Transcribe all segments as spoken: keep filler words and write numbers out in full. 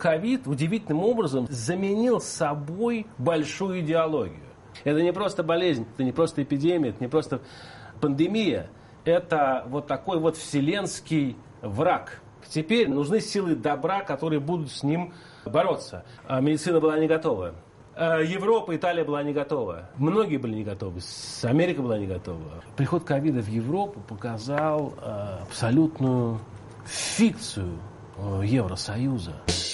ковид удивительным образом заменил собой большую идеологию. Это не просто болезнь, это не просто эпидемия, это не просто пандемия. Это вот такой вот вселенский враг. Теперь нужны силы добра, которые будут с ним бороться. А медицина была не готова. Европа, Италия была не готова. Многие были не готовы. Америка была не готова. Приход ковида в Европу показал абсолютную фикцию Евросоюза.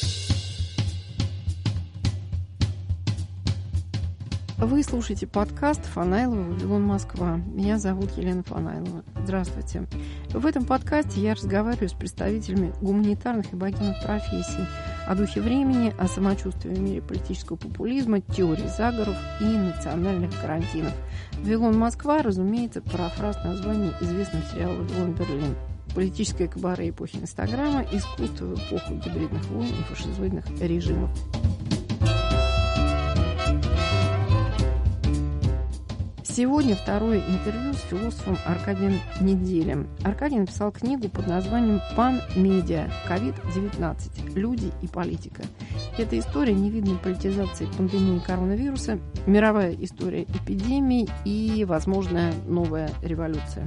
Вы слушаете подкаст Фанайлова «Вавилон, Москва». Меня зовут Елена Фанайлова. Здравствуйте. В этом подкасте я разговариваю с представителями гуманитарных и богемных профессий о духе времени, о самочувствии в мире политического популизма, теории заговоров и национальных карантинов. «Вавилон, Москва», разумеется, парафраз названия известного сериала «Вавилон, Берлин». Политическое кабаре эпохи Инстаграма, искусство в эпоху гибридных войн и фашизоидных режимов. Сегодня второе интервью с философом Аркадием Неделем. Аркадий написал книгу под названием «Пан-медиа. ковид девятнадцать. Люди и политика». Это история невиданной политизации пандемии коронавируса, мировая история эпидемий и, возможная, новая революция.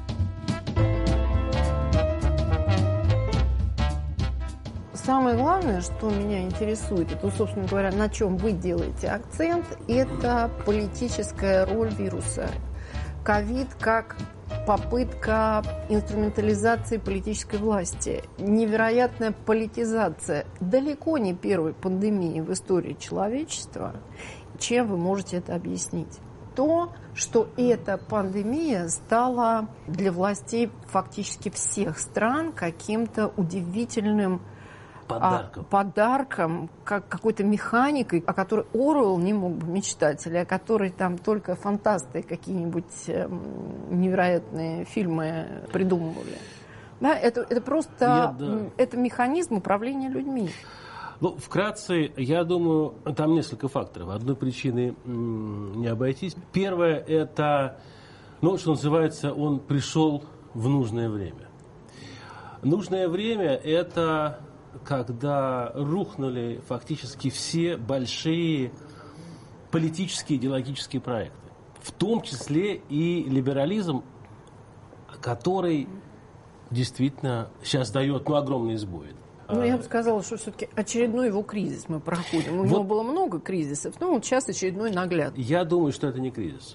Самое главное, что меня интересует, это, собственно говоря, на чем вы делаете акцент, это политическая роль вируса. Ковид как попытка инструментализации политической власти, невероятная политизация, далеко не первой пандемии в истории человечества. Чем вы можете это объяснить? То, что эта пандемия стала для властей фактически всех стран каким-то удивительным Подарком. А, подарком, как какой-то механикой, о которой Оруэлл не мог бы мечтать, или о которой там только фантасты какие-нибудь э, невероятные фильмы придумывали. Да, это, это просто я, да. это механизм управления людьми. Ну, вкратце, я думаю, там несколько факторов. Одной причины не обойтись. Первое, это, ну, что называется, он пришел в нужное время. Нужное время – это когда рухнули фактически все большие политические идеологические проекты. В том числе и либерализм, который действительно сейчас дает ну, огромные сбои. Ну, я бы сказала, что все-таки очередной его кризис мы проходим. У вот, него было много кризисов, но вот сейчас очередной нагляд. Я думаю, что это не кризис.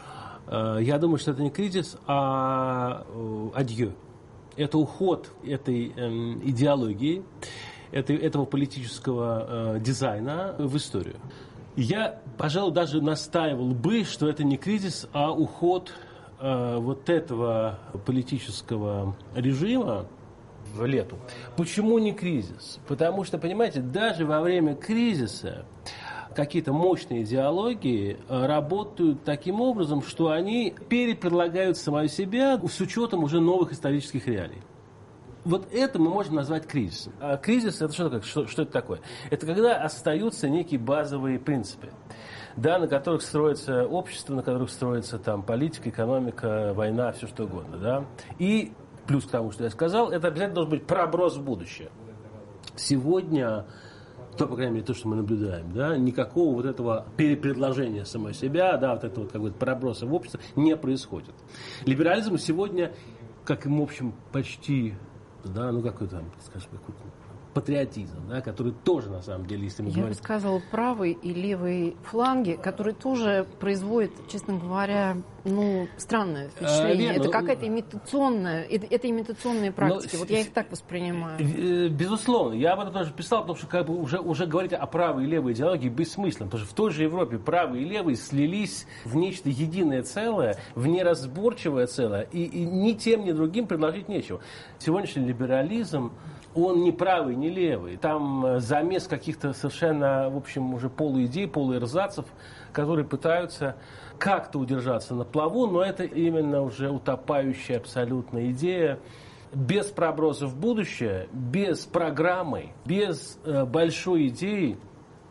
Я думаю, что это не кризис, а адьё. Это уход этой э, идеологии, этой, этого политического э, дизайна в историю. Я, пожалуй, даже настаивал бы, что это не кризис, а уход э, вот этого политического режима в лету. Почему не кризис? Потому что, понимаете, даже во время кризиса какие-то мощные идеологии работают таким образом, что они перепредлагают самого себя с учетом уже новых исторических реалий. Вот это мы можем назвать кризисом. А кризис – это что, что, что это такое? Это когда остаются некие базовые принципы, да, на которых строится общество, на которых строится там, политика, экономика, война, все что угодно. Да? И плюс к тому, что я сказал, это обязательно должен быть проброс в будущее. Сегодня... То, по крайней мере, то, что мы наблюдаем, да, никакого вот этого перепредложения самой себя, да, вот этого вот какого-то проброса в общество не происходит. Либерализм сегодня, как им, в общем, почти, да, ну, какой-то, скажем, какой-то патриотизм, да, который тоже, на самом деле, если мы Я говорим... бы сказала, правый и левый фланги, которые тоже производят, честно говоря, ну, странное впечатление. А, это какая-то имитационная, это, это имитационные практики. Но, вот я их так воспринимаю. Безусловно. Я об этом тоже писал, потому что как бы уже, уже говорить о правой и левой идеологии бессмысленно. Потому что в той же Европе правые и левые слились в нечто единое целое, в неразборчивое целое. И, и ни тем, ни другим предложить нечего. Сегодняшний либерализм, он не правый, не левый. Там замес каких-то совершенно, в общем, уже полуидей, полуэрзацев, которые пытаются как-то удержаться на плаву, но это именно уже утопающая абсолютно идея. Без проброса в будущее, без программы, без э, большой идеи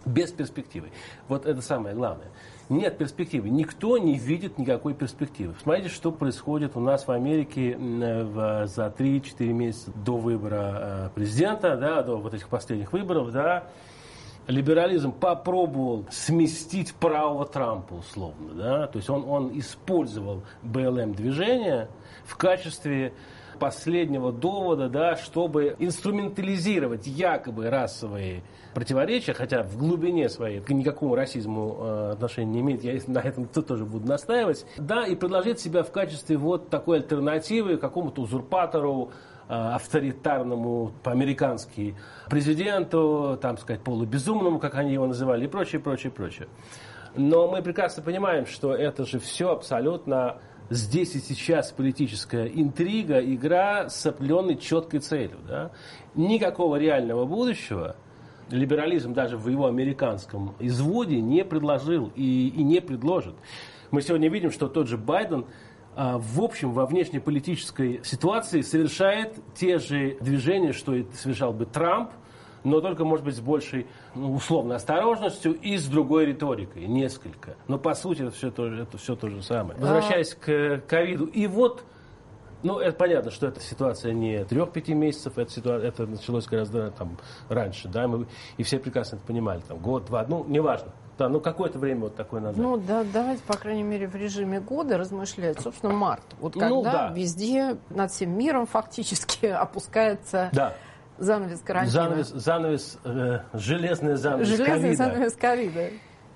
Без перспективы. Вот это самое главное. Нет перспективы. Никто не видит никакой перспективы. Смотрите, что происходит у нас в Америке в, за три-четыре месяца до выбора президента, да, до вот этих последних выборов. Да. Либерализм попробовал сместить правого Трампа, условно. Да. То есть он, он использовал бэ эл эм-движение в качестве последнего довода, да, чтобы инструментализировать якобы расовые противоречия, хотя в глубине своей к никакому расизму э, отношения не имеет, я на этом тоже буду настаивать, да, и предложить себя в качестве вот такой альтернативы какому-то узурпатору, э, авторитарному по-американски президенту, там сказать, полубезумному, как они его называли, и прочее, прочее, прочее. Но мы прекрасно понимаем, что это же все абсолютно здесь и сейчас политическая интрига, игра с определенной четкой целью. Да? Никакого реального будущего либерализм даже в его американском изводе не предложил и, и не предложит. Мы сегодня видим, что тот же Байден а, в общем во внешнеполитической ситуации совершает те же движения, что и совершал бы Трамп, но только, может быть, с большей, ну, условной осторожностью и с другой риторикой, несколько. Но, по сути, это все то же, это все то же самое. Возвращаясь к ковиду. И вот, ну, это понятно, что эта ситуация не трех-пяти месяцев, это, ситуация, это началось гораздо там, раньше, да, мы, и все прекрасно это понимали, там, год, два, ну, неважно. Да, ну, какое-то время вот такое назад. Ну, да, давайте, по крайней мере, в режиме года размышлять. Собственно, март. Вот когда ну, да. везде над всем миром фактически опускается... Да. Занавес карантина. Занавес, занавес э, железный занавес Железный ковида. занавес ковида.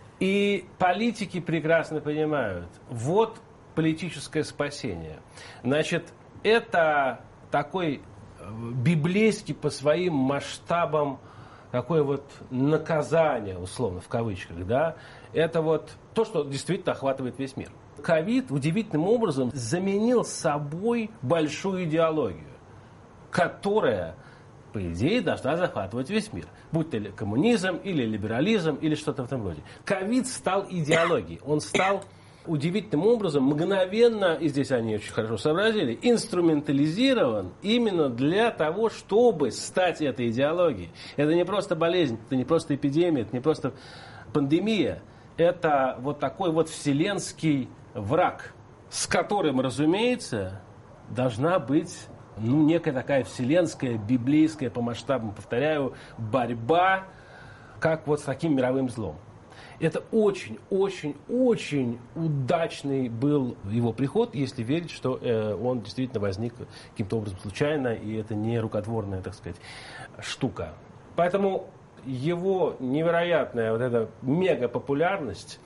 И политики прекрасно понимают, вот политическое спасение. Значит, это такой библейский по своим масштабам такое вот наказание, условно, в кавычках, да, это вот то, что действительно охватывает весь мир. Ковид удивительным образом заменил собой большую идеологию, которая, по идее, должна захватывать весь мир. Будь то коммунизм, или либерализм, или что-то в этом роде. Ковид стал идеологией. Он стал удивительным образом, мгновенно, и здесь они очень хорошо сообразили, инструментализирован именно для того, чтобы стать этой идеологией. Это не просто болезнь, это не просто эпидемия, это не просто пандемия. Это вот такой вот вселенский враг, с которым, разумеется, должна быть... Ну, некая такая вселенская, библейская, по масштабам, повторяю, борьба, как вот с таким мировым злом. Это очень, очень, очень удачный был его приход, если верить, что э, он действительно возник каким-то образом случайно, и это не рукотворная, так сказать, штука. Поэтому его невероятная вот эта мегапопулярность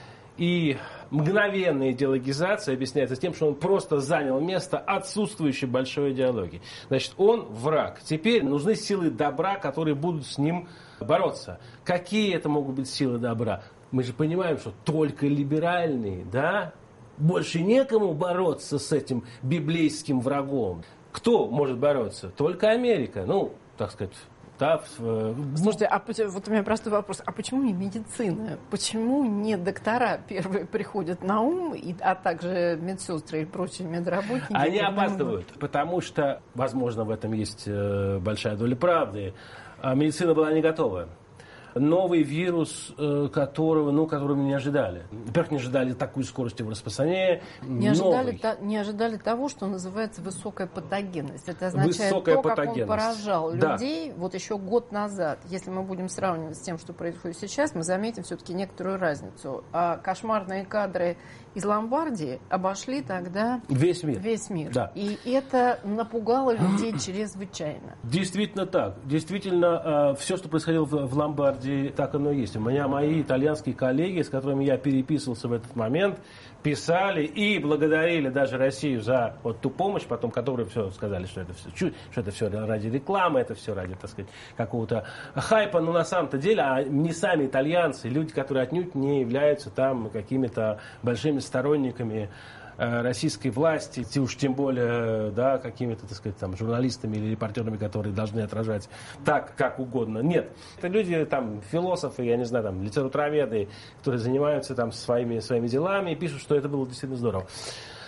и мгновенная идеологизация объясняется тем, что он просто занял место отсутствующей большой идеологии. Значит, он враг. Теперь нужны силы добра, которые будут с ним бороться. Какие это могут быть силы добра? Мы же понимаем, что только либеральные, да? Больше некому бороться с этим библейским врагом. Кто может бороться? Только Америка. Ну, так сказать... Да, в... Слушайте, а вот у меня простой вопрос. А почему не медицина? Почему не доктора первые приходят на ум, и, а также медсестры и прочие медработники? Они опаздывают, потому что, возможно, в этом есть большая доля правды. Медицина была не готова. Новый вирус, которого, ну, которого мы не ожидали. Во-первых, не ожидали такую скорость его распространения. Не ожидали, та, не ожидали того, что называется высокая патогенность. Это означает высокая то, как он поражал да. людей вот еще год назад. Если мы будем сравнивать с тем, что происходит сейчас, мы заметим все-таки некоторую разницу. А кошмарные кадры из Ломбардии обошли тогда весь мир. Весь мир. Да. И это напугало людей чрезвычайно. Действительно так. Действительно, все, что происходило в Ломбардии, так оно и есть. У меня мои итальянские коллеги, с которыми я переписывался в этот момент, писали и благодарили даже Россию за вот ту помощь, потом которые все сказали, что это все, что это все ради рекламы, это все ради, так сказать, какого-то хайпа. Но на самом-то деле, а не сами итальянцы, люди, которые отнюдь не являются там какими-то большими сторонниками российской власти, уж тем более, да, какими-то, так сказать, там, журналистами или репортерами, которые должны отражать так, как угодно. Нет. Это люди, там, философы, я не знаю, там, литературоведы, которые занимаются там своими, своими делами и пишут, что это было действительно здорово.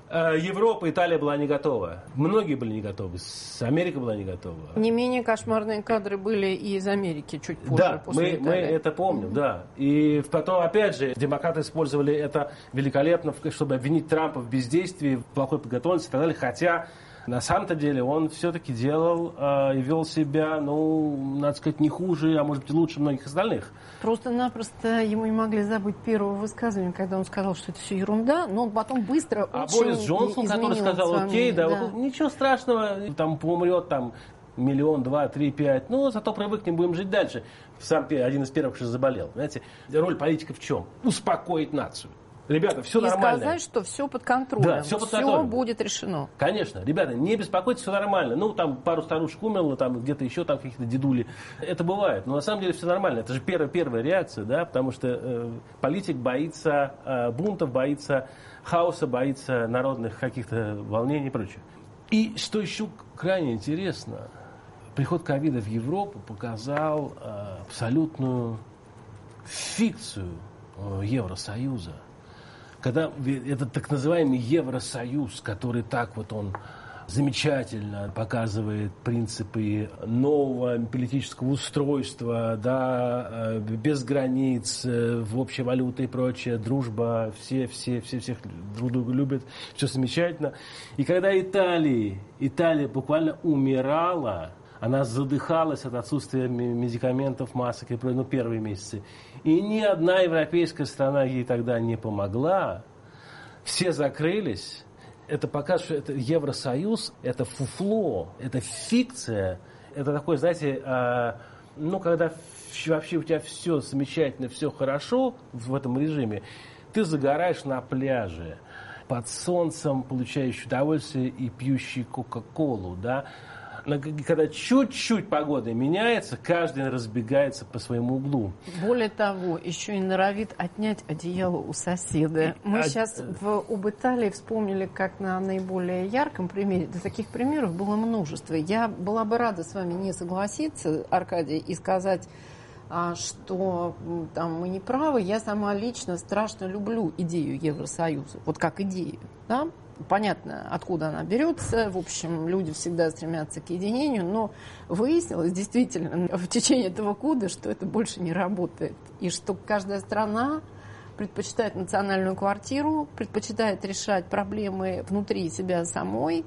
Европа, Италия была не готова. Многие были не готовы. Америка была не готова. Не менее кошмарные кадры были и из Америки чуть позже. Да, после мы, мы это помним, mm-hmm. да. И потом, опять же, демократы использовали это великолепно, чтобы обвинить Трампа в бездействии, в плохой подготовленности и так далее. Хотя, на самом-то деле, он все-таки делал э, и вел себя, ну, надо сказать, не хуже, а может быть, лучше многих остальных. Просто-напросто ему не могли забыть первого высказывания, когда он сказал, что это все ерунда, но он потом быстро а очень Борис Джонсон, который сказал, окей, да, да. Вот, ничего страшного, там помрет там миллион, два, три, пять, ну, зато привыкнем, будем жить дальше. Сам один из первых, что заболел. Знаете, роль политика в чем? Успокоить нацию. Ребята, все и нормально. И сказать, что все под контролем, да, все, под все контролем. будет решено. Конечно, ребята, не беспокойтесь, все нормально. Ну, там пару старушек умерло, там где-то еще там каких-то дедули. Это бывает, но на самом деле все нормально. Это же первая, первая реакция, да, потому что э, политик боится э, бунтов, боится хаоса, боится народных каких-то волнений и прочее. И что еще крайне интересно, приход ковида в Европу показал э, абсолютную фикцию э, Евросоюза. Когда этот так называемый Евросоюз, который так вот он замечательно показывает принципы нового политического устройства, да, без границ, в общей валюте и прочее, дружба, все, все, все всех друг друга любят, все замечательно. И когда Италия, Италия буквально умирала, она задыхалась от отсутствия медикаментов, масок и прочее, ну, первые месяцы. И ни одна европейская страна ей тогда не помогла. Все закрылись. Это показывает, что это Евросоюз, это фуфло, это фикция. Это такое, знаете, э, ну, когда вообще у тебя все замечательно, все хорошо в этом режиме, ты загораешь на пляже, под солнцем, получающий удовольствие и пьющий Кока-Колу, да. Когда чуть-чуть погода меняется, каждый разбегается по своему углу. Более того, еще и норовит отнять одеяло у соседа. Мы а... сейчас в, об Италии вспомнили как на наиболее ярком примере. Да, таких примеров было множество. Я была бы рада с вами не согласиться, Аркадий, и сказать, что там мы не правы. Я сама лично страшно люблю идею Евросоюза. Вот как идею, да? Понятно, откуда она берется. В общем, люди всегда стремятся к единению, но выяснилось действительно в течение этого года, что это больше не работает. И что каждая страна предпочитает национальную квартиру, предпочитает решать проблемы внутри себя самой.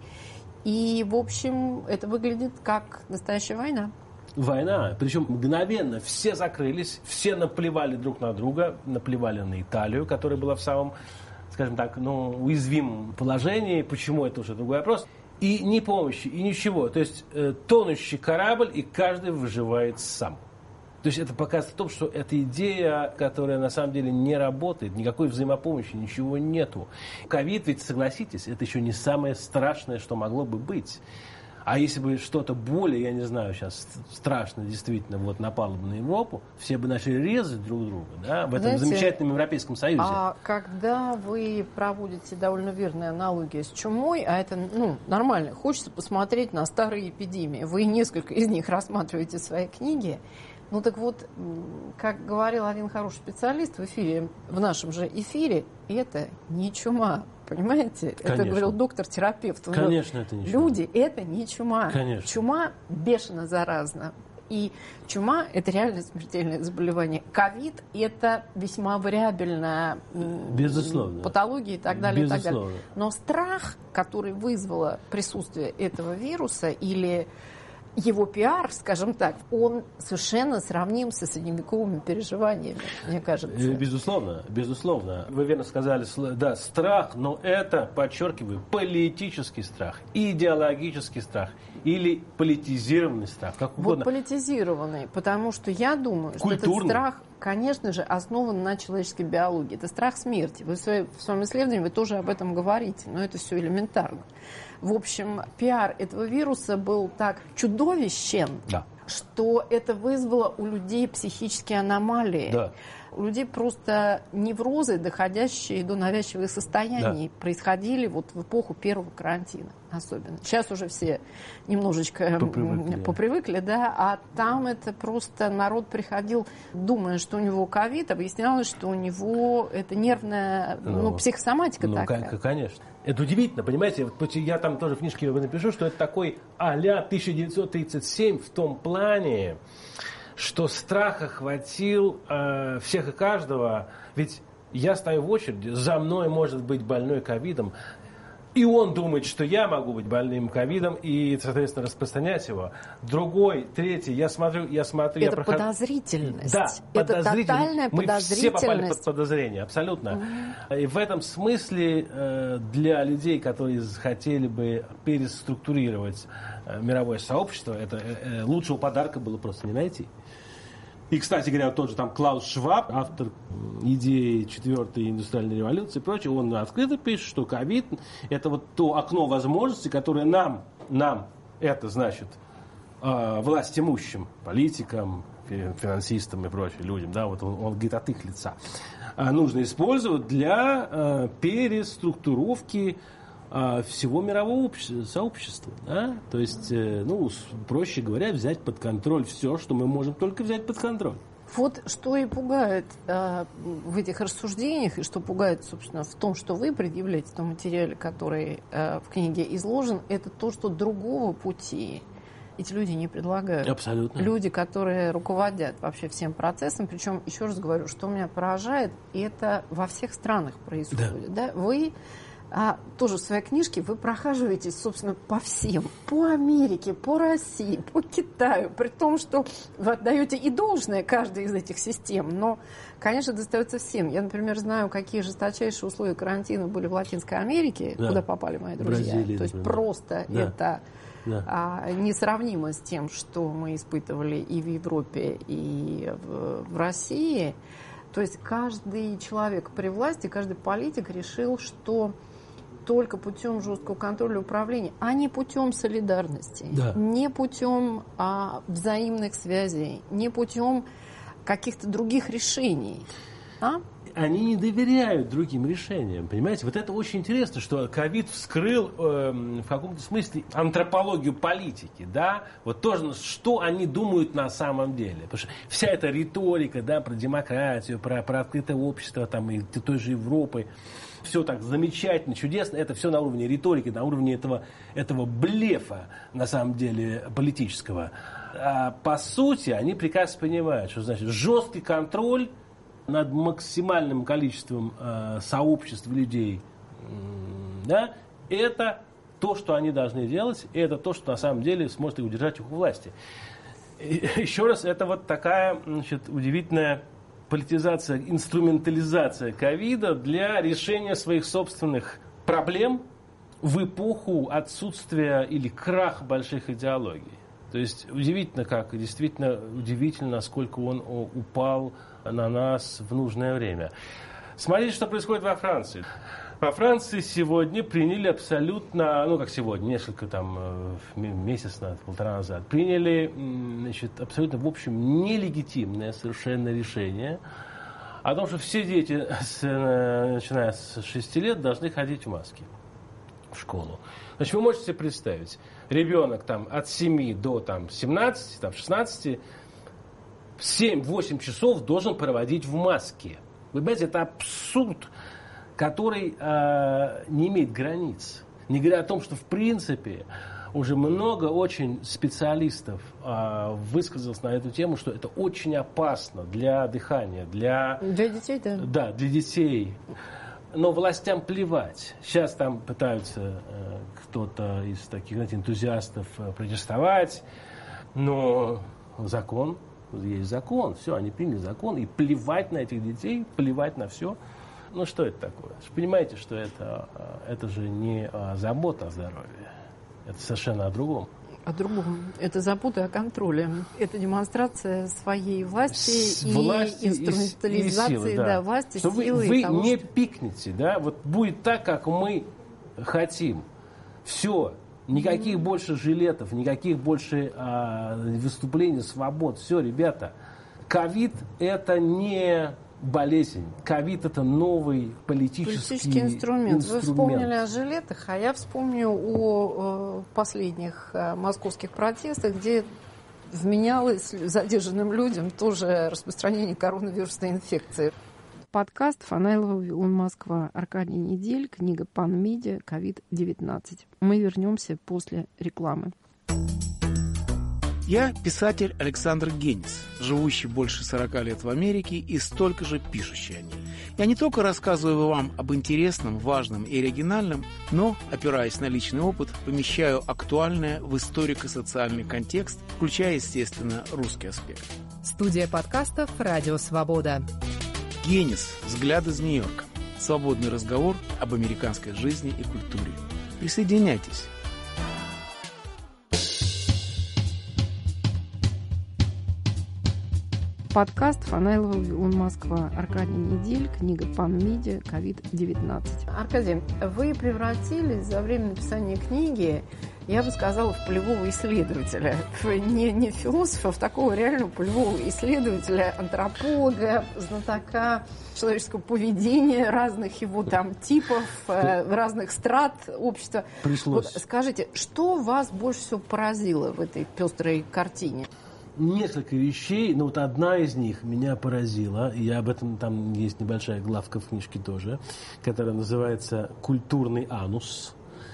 И, в общем, это выглядит как настоящая война. Война, причем мгновенно все закрылись, все наплевали друг на друга, наплевали на Италию, которая была в самом, скажем так, ну, уязвимом положении. Почему, это уже другой вопрос. И ни помощи, и ничего. То есть э, тонущий корабль, и каждый выживает сам. То есть это показывает о том, что эта идея, которая на самом деле не работает, никакой взаимопомощи, ничего нету. Ковид, ведь, согласитесь, это еще не самое страшное, что могло бы быть. А если бы что-то более, я не знаю, сейчас страшно действительно вот напало бы на Европу, все бы начали резать друг друга, да, в этом Знаете, замечательном Европейском Союзе. А когда вы проводите довольно верные аналогии с чумой, а это, ну, нормально, хочется посмотреть на старые эпидемии, вы несколько из них рассматриваете в своей книге. Ну так вот, как говорил один хороший специалист в эфире, в нашем же эфире, это не чума. Понимаете? Конечно. Это говорил доктор-терапевт. Конечно, это не чума. Люди, это не чума. Конечно. Чума бешено заразна. И чума – это реально смертельное заболевание. Ковид – это весьма вариабельная Безусловно. патология и так далее. Безусловно. И так далее. Но страх, который вызвало присутствие этого вируса или его пиар, скажем так, он совершенно сравним со средневековыми переживаниями, мне кажется. Безусловно, безусловно. Вы верно сказали, да, страх, но это, подчеркиваю, политический страх, идеологический страх или политизированный страх, как угодно. Вот политизированный, потому что я думаю, Культурный. что этот страх, конечно же, основан на человеческой биологии. Это страх смерти. Вы в своем, в своем исследовании вы тоже об этом говорите, но это все элементарно. В общем, пиар этого вируса был так чудовищен, да. что это вызвало у людей психические аномалии. Да. У людей просто неврозы, доходящие до навязчивых состояний, да. происходили вот в эпоху первого карантина. особенно. Сейчас уже все немножечко попривыкли. попривыкли, да, а там это просто народ приходил, думая, что у него ковид, объяснялось, что у него это нервная, ну, ну психосоматика ну, такая. Конечно. Это удивительно, понимаете, я там тоже в книжке напишу, что это такой а-ля тысяча девятьсот тридцать семь в том плане, что страх охватил э, всех и каждого, ведь я стою в очереди, за мной может быть больной ковидом, и он думает, что я могу быть больным ковидом и, соответственно, распространять его. Другой, третий, я смотрю, я смотрю... Это я прохожу... подозрительность. Да, это тотальная Мы подозрительность. все попали под подозрение, абсолютно. Mm-hmm. И в этом смысле для людей, которые хотели бы переструктурировать мировое сообщество, это лучшего подарка было просто не найти. И, кстати говоря, тот же там Клаус Шваб, автор идеи четвертой индустриальной революции и прочее, он открыто пишет, что ковид – это вот то окно возможностей, которое нам, нам это значит, э, власть имущим, политикам, финансистам и прочим людям, да, вот он, он говорит от их лица, э, нужно использовать для э, переструктуровки всего мирового сообщества. Да? То есть, ну, проще говоря, взять под контроль все, что мы можем только взять под контроль. Вот что и пугает э, в этих рассуждениях, и что пугает, собственно, в том, что вы предъявляете в том материале, который э, в книге изложен, это то, что другого пути эти люди не предлагают. Абсолютно. Люди, которые руководят вообще всем процессом, причем, еще раз говорю, что меня поражает, это во всех странах происходит. Да. Да? Вы А тоже в своей книжке вы прохаживаетесь, собственно, по всем. По Америке, по России, по Китаю. При том, что вы отдаете и должное каждой из этих систем. Но, конечно, достается всем. Я, например, знаю, какие жесточайшие условия карантина были в Латинской Америке, да. Куда попали мои друзья. Бразилия, То есть например. просто да. это да. А, несравнимо с тем, что мы испытывали и в Европе, и в, в России. То есть каждый человек при власти, каждый политик решил, что только путем жесткого контроля и управления, а не путем солидарности, да. не путем а, взаимных связей, не путем каких-то других решений. А? Они не доверяют другим решениям, понимаете? Вот это очень интересно, что ковид вскрыл э, в каком-то смысле антропологию политики, да? Вот тоже, что они думают на самом деле. Потому что вся эта риторика, да, про демократию, про, про открытое общество, там, и той же Европы, все так замечательно, чудесно, это все на уровне риторики, на уровне этого, этого блефа, на самом деле, политического. А по сути, они прекрасно понимают, что значит жесткий контроль над максимальным количеством э, сообществ людей, э, да, это то, что они должны делать, и это то, что на самом деле сможет их удержать их у власти. И, еще раз, это вот такая, значит, удивительная политизация, инструментализация ковида для решения своих собственных проблем в эпоху отсутствия или краха больших идеологий. То есть удивительно, как, действительно удивительно, насколько он упал на нас в нужное время. Смотрите, что происходит во Франции. Во Франции сегодня приняли абсолютно, ну как сегодня, несколько там месяц назад, полтора назад, приняли, значит, абсолютно, в общем, нелегитимное совершенно решение о том, что все дети, с, начиная с шести лет, должны ходить в маске в школу. Значит, вы можете себе представить, ребенок там от семи до там, семнадцати, там, шестнадцати, семь-восемь часов должен проводить в маске. Вы понимаете, это абсурд, который э, не имеет границ. Не говоря о том, что в принципе уже много очень специалистов э, высказалось на эту тему, что это очень опасно для дыхания, для... Для детей, да. Да, для детей. Но властям плевать. Сейчас там пытаются э, кто-то из таких, знаете, энтузиастов э, протестовать, но закон, есть закон, все, они приняли закон, и плевать на этих детей, плевать на все. Ну что это такое? Вы понимаете, что это, это же не забота о здоровье, это совершенно о другом. О другом. Это забота о контроле. Это демонстрация своей власти С и власти инструментализации, и, и силы, да. Да, власти, что силы. Вы, вы того, не что... пикнете, да, вот будет так, как мы хотим. Все. Никаких mm-hmm. больше жилетов, никаких больше а, выступлений свобод. Все, ребята, ковид это не болезнь. Ковид – это новый политический, политический инструмент. инструмент. Вы вспомнили о жилетах, а я вспомню о последних московских протестах, где вменялось задержанным людям тоже распространение коронавирусной инфекции. Подкаст Фанайлова «Вавилон, Москва». Аркадий Недель, книга «Пан-Медиа. ковид девятнадцать». Мы вернемся после рекламы. Я писатель Александр Генис, живущий больше сорока лет в Америке и столько же пишущий о ней. Я не только рассказываю вам об интересном, важном и оригинальном, но, опираясь на личный опыт, помещаю актуальное в историко-социальный контекст, включая, естественно, русский аспект. Студия подкастов «Радио Свобода». Генис. Взгляд из Нью-Йорка. Свободный разговор об американской жизни и культуре. Присоединяйтесь. Подкаст Фанайлова «Вавилон, Москва». Аркадий Недель, книга «Пан-Медиа. ковид девятнадцать». Аркадий, вы превратились за время написания книги, я бы сказала, в полевого исследователя. Не, не философа, а в такого реального полевого исследователя, антрополога, знатока человеческого поведения, разных его там типов, э, разных страт общества. Пришлось. Вот скажите, что вас больше всего поразило в этой пестрой картине? Несколько вещей, но вот одна из них меня поразила, и об этом там есть небольшая главка в книжке тоже, которая называется «Культурный анус».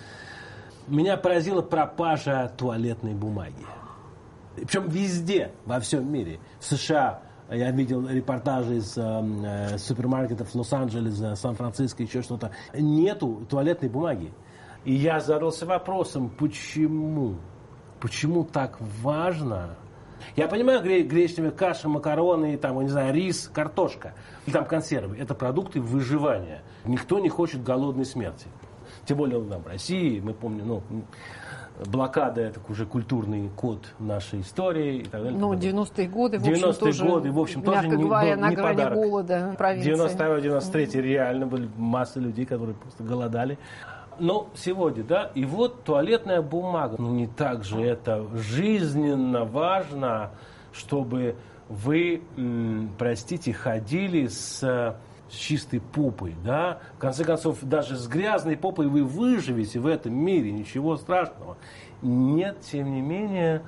Меня поразила пропажа туалетной бумаги. Причем везде, во всем мире. В США я видел репортажи из э, супермаркетов Лос-Анджелеса, Сан-Франциско, еще что-то. Нету туалетной бумаги. И я задался вопросом, почему? Почему так важно? Я понимаю, гречневая каша, макароны, там, не знаю, рис, картошка, или там консервы. Это продукты выживания. Никто не хочет голодной смерти. Тем более там, в России, мы помним, ну, блокада – это уже культурный код нашей истории и так далее. Ну, девяностые годы, в общем, девяностые тоже, годы, в общем, тоже мягко не, говоря, был, на не грани подарок. голода провинции. девяносто второй девяносто третий реально были масса людей, которые просто голодали. Но сегодня, да, и вот туалетная бумага. Ну, не так же это жизненно важно, чтобы вы, м, простите, ходили с, с чистой попой, да. В конце концов, даже с грязной попой вы выживете в этом мире, ничего страшного. Нет, тем не менее,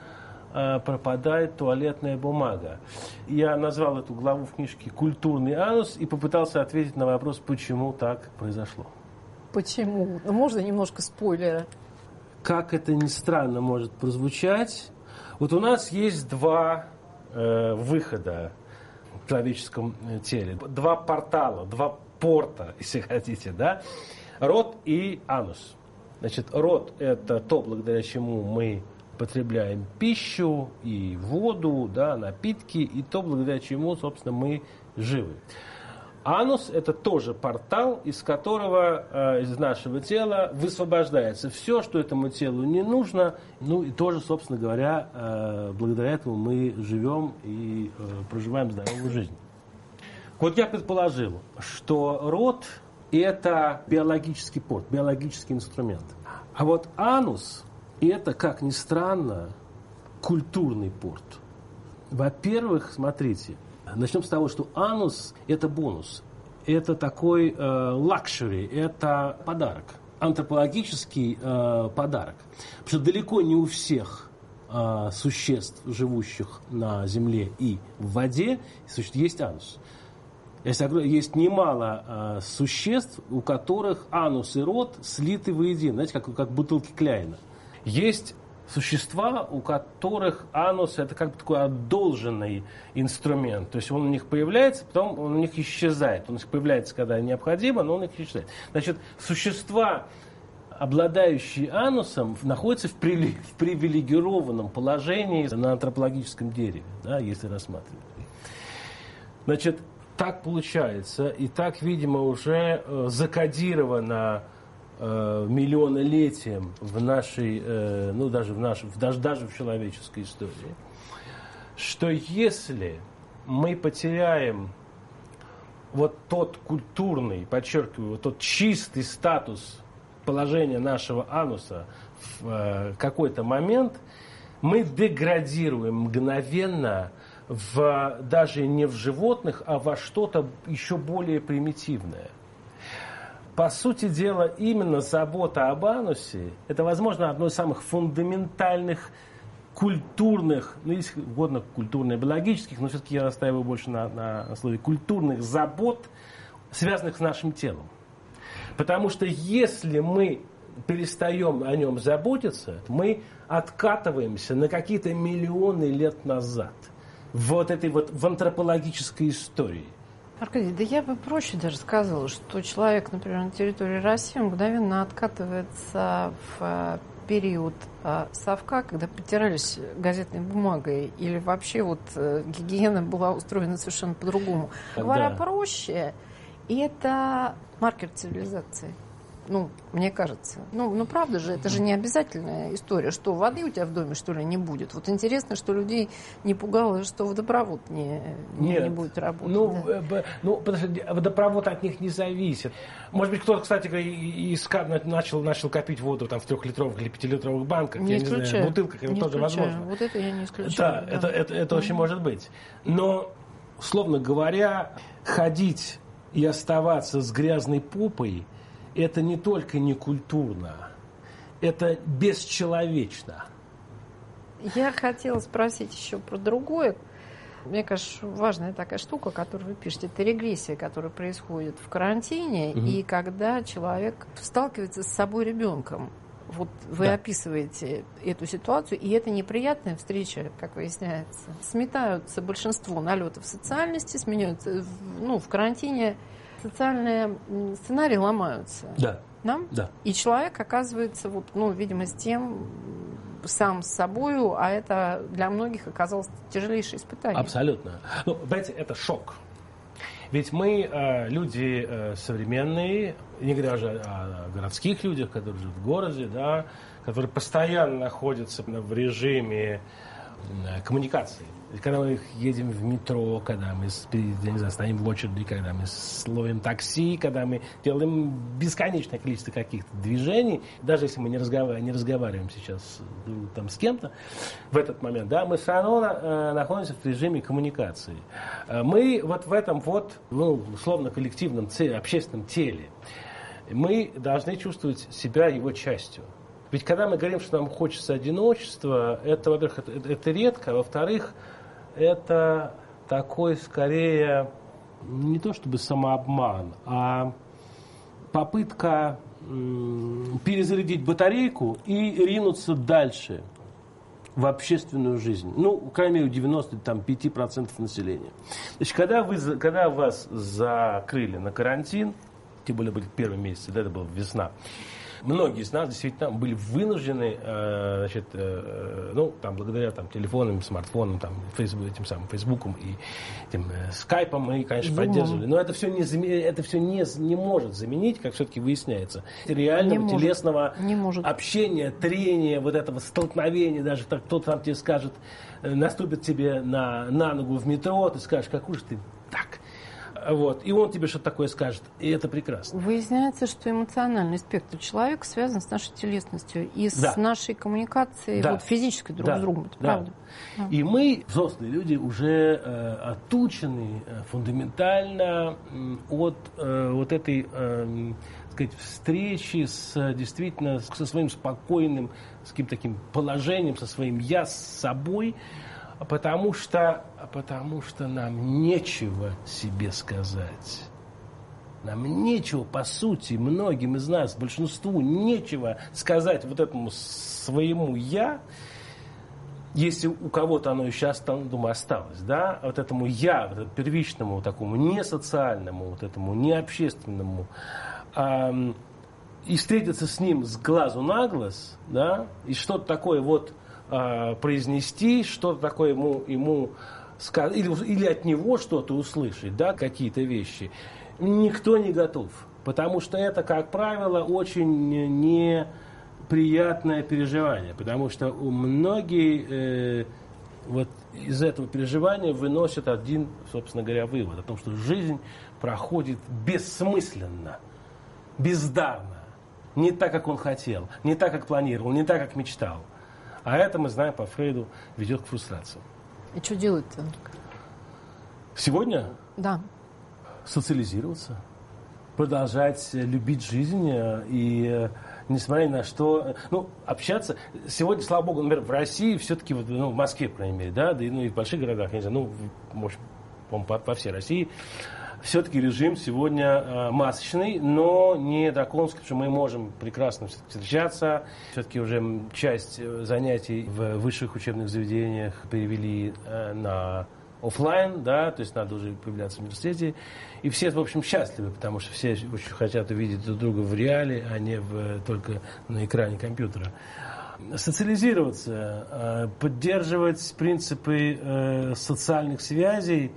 пропадает туалетная бумага. Я назвал эту главу в книжке «Культурный анус» и попытался ответить на вопрос, почему так произошло. Почему? Ну, можно немножко спойлера? Как это ни странно может прозвучать, вот у нас есть два э, выхода в человеческом теле, два портала, два порта, если хотите, да, рот и анус. Значит, рот – это то, благодаря чему мы потребляем пищу и воду, да, напитки, и то, благодаря чему, собственно, мы живы. Анус – это тоже портал, из которого, э, из нашего тела высвобождается все, что этому телу не нужно. Ну и тоже, собственно говоря, э, благодаря этому мы живем и э, проживаем здоровую жизнь. Вот я предположил, что рот – это биологический порт, биологический инструмент. А вот анус – это, как ни странно, культурный порт. Во-первых, смотрите, начнем с того, что анус – это бонус. Это такой лакшери, э, это подарок. Антропологический э, подарок. Потому что далеко не у всех э, существ, живущих на земле и в воде, есть анус. Есть немало э, существ, у которых анус и рот слиты воедино. Знаете, как, как бутылки Кляйна. Есть существа, у которых анус – это как бы такой одолженный инструмент. То есть он у них появляется, потом он у них исчезает. Он у них появляется, когда необходимо, но он у них исчезает. Значит, существа, обладающие анусом, находятся в привилегированном положении на антропологическом дереве, да, если рассматривать. Значит, так получается, и так, видимо, уже э, закодировано э, миллионолетием в нашей, э, ну, даже в нашей, даже, даже в человеческой истории, что если мы потеряем вот тот культурный, подчеркиваю, вот тот чистый статус положения нашего ануса в э, какой-то момент, мы деградируем мгновенно в, даже не в животных, а во что-то еще более примитивное. По сути дела, именно забота об анусе – это, возможно, одно из самых фундаментальных культурных, ну, если угодно, культурно-биологических, но все-таки я настаиваю больше на, на слове культурных забот, связанных с нашим телом. Потому что если мы перестаем о нем заботиться, мы откатываемся на какие-то миллионы лет назад в вот этой вот в антропологической истории. Аркадий, да я бы проще даже сказала, что человек, например, на территории России мгновенно откатывается в период совка, когда потирались газетной бумагой, или вообще вот гигиена была устроена совершенно по-другому. Говоря Да. проще, это маркер цивилизации. Ну, мне кажется. Ну, ну, правда же, это же не обязательная история, что воды у тебя в доме, что ли, не будет. Вот интересно, что людей не пугало, что водопровод не, не, не будет работать. Ну, да. э, ну, потому что водопровод от них не зависит. Может быть, кто-то, кстати, и, и начал, начал копить воду там, в трехлитровых или пятилитровых банках, Не я исключаю. не знаю, в бутылках, это не тоже исключаю. возможно. Вот это я не исключаю. Да, да. это, это, это Mm-hmm. очень может быть. Но, условно говоря, ходить и оставаться с грязной попой – это не только некультурно, это бесчеловечно. Я хотела спросить еще про другое. Мне кажется, важная такая штука, которую вы пишете, это регрессия, которая происходит в карантине, угу. и когда человек сталкивается с собой ребенком. Вот вы да. описываете эту ситуацию, и это неприятная встреча, как выясняется. Сметаются большинство налетов социальности, сменяются, ну, в карантине социальные сценарии ломаются. Да. Да? Да. И человек оказывается, вот, ну, видимо, с тем сам с собою, а это для многих оказалось тяжелейшее испытание. Абсолютно. Ну, понимаете, это шок. Ведь мы э, люди э, современные, не говоря уже о городских людях, которые живут в городе, да, которые постоянно находятся в режиме э, коммуникации. Когда мы едем в метро, когда мы, я не знаю, стоим в очереди, когда мы ловим такси, когда мы делаем бесконечное количество каких-то движений, даже если мы не разговариваем, не разговариваем сейчас там, с кем-то в этот момент, да, мы все равно э, находимся в режиме коммуникации. Мы вот в этом вот, ну, условно коллективном, теле, общественном теле, мы должны чувствовать себя его частью. Ведь когда мы говорим, что нам хочется одиночества, это, во-первых, это, это редко, а во-вторых, это такой, скорее, не то чтобы самообман, а попытка м, перезарядить батарейку и ринуться дальше в общественную жизнь. Ну, по крайней мере, у девяноста пяти процентов населения. Значит, когда, вы, когда вас закрыли на карантин, тем более были первые месяцы, да, это была весна, многие из нас действительно были вынуждены, э, значит, э, ну, там, благодаря там, телефонам, смартфонам, там, фейсбук, этим самым Фейсбуком и этим, э, скайпом мы, конечно, Zoom. Поддерживали. Но это все, не, это все не, не может заменить, как все-таки выясняется, реального не телесного может. общения, трения, вот этого столкновения. Даже так, кто-то там тебе скажет, наступит тебе на, на ногу в метро, ты скажешь, какой же ты так. Вот. И он тебе что-то такое скажет, и это прекрасно. Выясняется, что эмоциональный спектр человека связан с нашей телесностью и да. с нашей коммуникацией, да. вот, физической друг да. с другом. Это да. правда. Да. И мы, взрослые люди, уже э, отучены э, фундаментально э, от э, вот этой э, сказать, встречи с, действительно со своим спокойным, с каким-то таким положением, со своим «я», с собой. Потому что, потому что нам нечего себе сказать. Нам нечего, по сути, многим из нас, большинству, нечего сказать вот этому своему «я», если у кого-то оно еще, думаю, осталось, да, вот этому «я», вот этому первичному, такому не социальному, вот этому не общественному, э, и встретиться с ним с глазу на глаз, да, и что-то такое вот произнести, что-то такое ему, ему сказать, или, или от него что-то услышать, да, какие-то вещи, никто не готов. Потому что это, как правило, очень неприятное переживание. Потому что у многих э, вот из этого переживания выносят один, собственно говоря, вывод. О том, что жизнь проходит бессмысленно, бездарно. Не так, как он хотел, не так, как планировал, не так, как мечтал. А это, мы знаем по Фрейду, ведет к фрустрации. И что делать-то? Сегодня? Да. Социализироваться, продолжать любить жизнь и, несмотря ни на что, ну, общаться. Сегодня, слава богу, например, в России все-таки, вот, ну, в Москве, по крайней мере, да, да и, ну, и в больших городах, я не знаю, ну, может, по, по всей России, все-таки режим сегодня э, масочный, но не драконовский, потому что мы можем прекрасно встречаться. Все-таки уже часть занятий в высших учебных заведениях перевели э, на офлайн, да, то есть надо уже появляться в университете. И все, в общем, счастливы, потому что все очень хотят увидеть друг друга в реале, а не в, только на экране компьютера. Социализироваться, э, поддерживать принципы э, социальных связей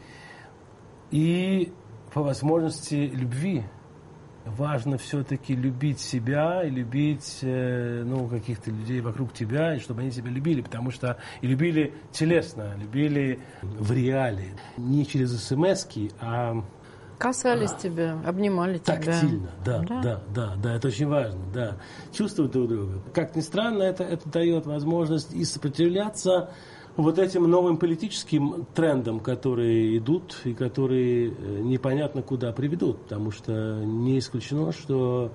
и по возможности любви. Важно все-таки любить себя и любить э, ну, каких-то людей вокруг тебя, и чтобы они тебя любили, потому что и любили телесно, любили в реале. Не через смс-ки, а... Касались а, тебя, обнимали тебя. Тактильно, да, да, да, да, да, это очень важно, да. Чувствовать друг друга. Как ни странно, это, это дает возможность и сопротивляться вот этим новым политическим трендам, которые идут и которые непонятно куда приведут, потому что не исключено, что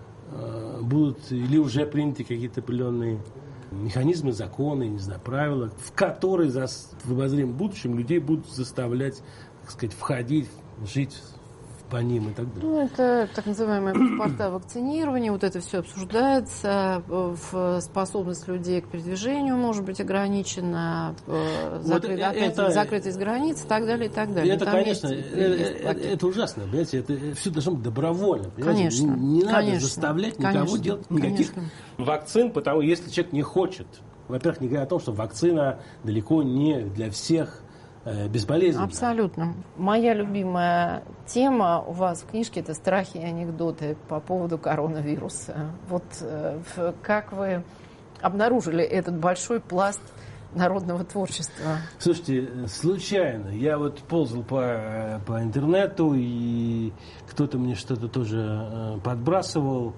э, будут или уже приняты какие-то определенные механизмы, законы, не знаю, правила, в которые за, в обозримом будущем людей будут заставлять, так сказать, входить, жить по ним и так далее. Ну, это так называемые паспорта вакцинирования, вот это все обсуждается, в способность людей к передвижению может быть ограничена, закрыт, вот это, закрытость границ и так далее, и так далее. Это, там конечно, есть, это, это, это ужасно, понимаете, это все должно быть добровольно, понимаете? Конечно, не, не надо конечно, заставлять никого конечно, делать никаких конечно. вакцин, потому что если человек не хочет, во-первых, не говоря о том, что вакцина далеко не для всех безболезненно. Абсолютно. Моя любимая тема у вас в книжке – это страхи и анекдоты по поводу коронавируса. Вот как вы обнаружили этот большой пласт народного творчества? Слушайте, случайно. Я вот ползал по, по интернету, и кто-то мне что-то тоже подбрасывал.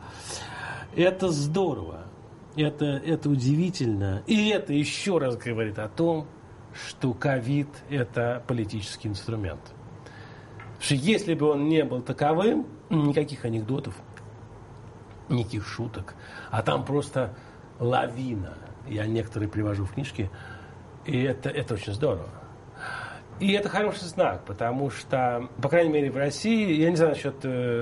Это здорово. Это, это удивительно. И это еще раз говорит о том, что ковид – это политический инструмент. Потому что если бы он не был таковым, никаких анекдотов, никаких шуток, а там просто лавина. Я некоторые привожу в книжке, и это, это очень здорово. И это хороший знак, потому что, по крайней мере, в России, я не знаю насчет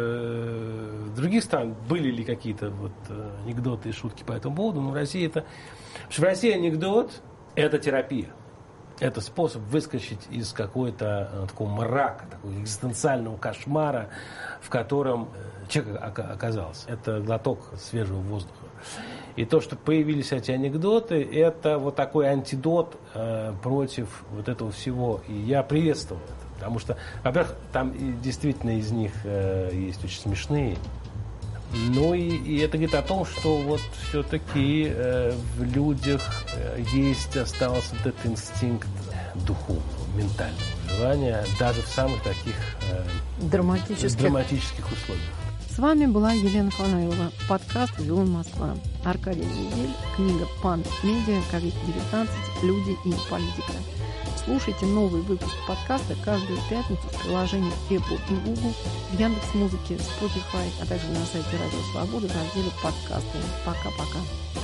э, других стран, были ли какие-то вот анекдоты и шутки по этому поводу, но в России это... Потому что в России анекдот – это терапия. Это способ выскочить из какого-то э, такого мрака, такого экзистенциального кошмара, в котором э, человек оказался. Это глоток свежего воздуха. И то, что появились эти анекдоты, это вот такой антидот э, против вот этого всего. И я приветствовал это. Потому что, во-первых, там действительно из них э, есть очень смешные. Ну и, и это говорит о том, что вот все-таки э, в людях э, есть, остался вот этот инстинкт духовного, ментального желания, даже в самых таких э, драматических. драматических условиях. С вами была Елена Фанайлова. Подкаст «Вавилон Москва». Аркадий Недель. Книга «Пан Медиа. ковид девятнадцать. Люди и политика». Слушайте новый выпуск подкаста каждую пятницу в приложениях Apple и Google, в Яндекс.Музыке, Spotify, а также на сайте Радио Свобода в разделе «Подкасты». Пока-пока.